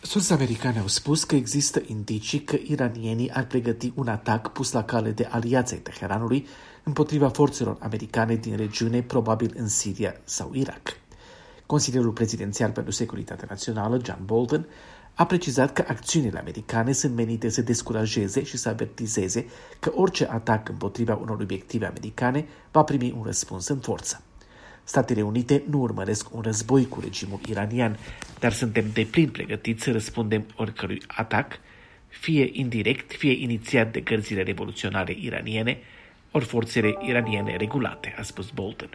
Surse americane au spus că există indicii că iranienii ar pregăti un atac pus la cale de aliații Teheranului împotriva forțelor americane din regiune, probabil în Siria sau Irak. Consilierul prezidențial pentru securitatea națională, John Bolton, a precizat că acțiunile americane sunt menite să descurajeze și să avertizeze că orice atac împotriva unor obiective americane va primi un răspuns în forță. Statele Unite nu urmăresc un război cu regimul iranian, dar suntem deplin pregătiți să răspundem oricărui atac, fie indirect, fie inițiat de gărzile revoluționare iraniene, ori forțele iraniene regulate, a spus Bolton.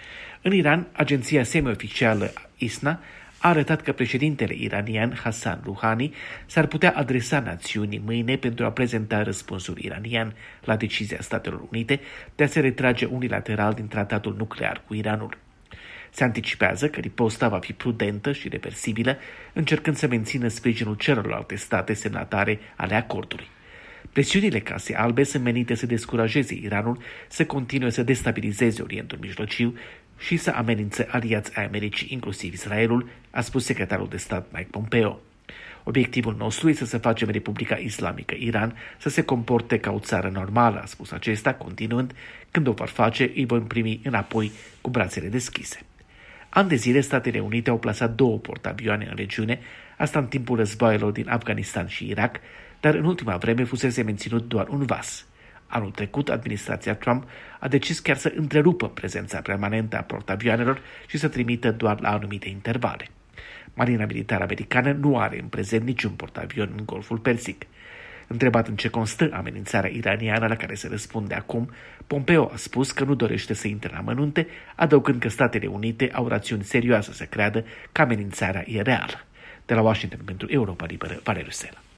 În Iran, agenția semioficială ISNA a arătat că președintele iranian Hassan Rouhani s-ar putea adresa națiunii mâine pentru a prezenta răspunsul iranian la decizia Statelor Unite de a se retrage unilateral din tratatul nuclear cu Iranul. Se anticipează că riposta va fi prudentă și reversibilă, încercând să mențină sprijinul celorlalte state semnatare ale acordului. Presiunile Casei Albe sunt menite să descurajeze Iranul să continue să destabilizeze Orientul Mijlociu și să amenințe aliați ai Americii, inclusiv Israelul, a spus secretarul de stat Mike Pompeo. Obiectivul nostru este să facem Republica Islamică Iran să se comporte ca o țară normală, a spus acesta, continuând, când o vor face, îi vom primi înapoi cu brațele deschise. Ani de zile, Statele Unite au plasat 2 portavioane în regiune, asta în timpul războaielor din Afganistan și Irak, dar în ultima vreme fusese menținut doar un vas. Anul trecut, administrația Trump a decis chiar să întrerupă prezența permanentă a portavioanelor și să trimită doar la anumite intervale. Marina militară americană nu are în prezent niciun portavion în Golful Persic. Întrebat în ce constă amenințarea iraniană la care se răspunde acum, Pompeo a spus că nu dorește să intre în amănunte, adăugând că Statele Unite au rațiuni serioase să creadă că amenințarea e reală. De la Washington pentru Europa Liberă, Valeriu Sela.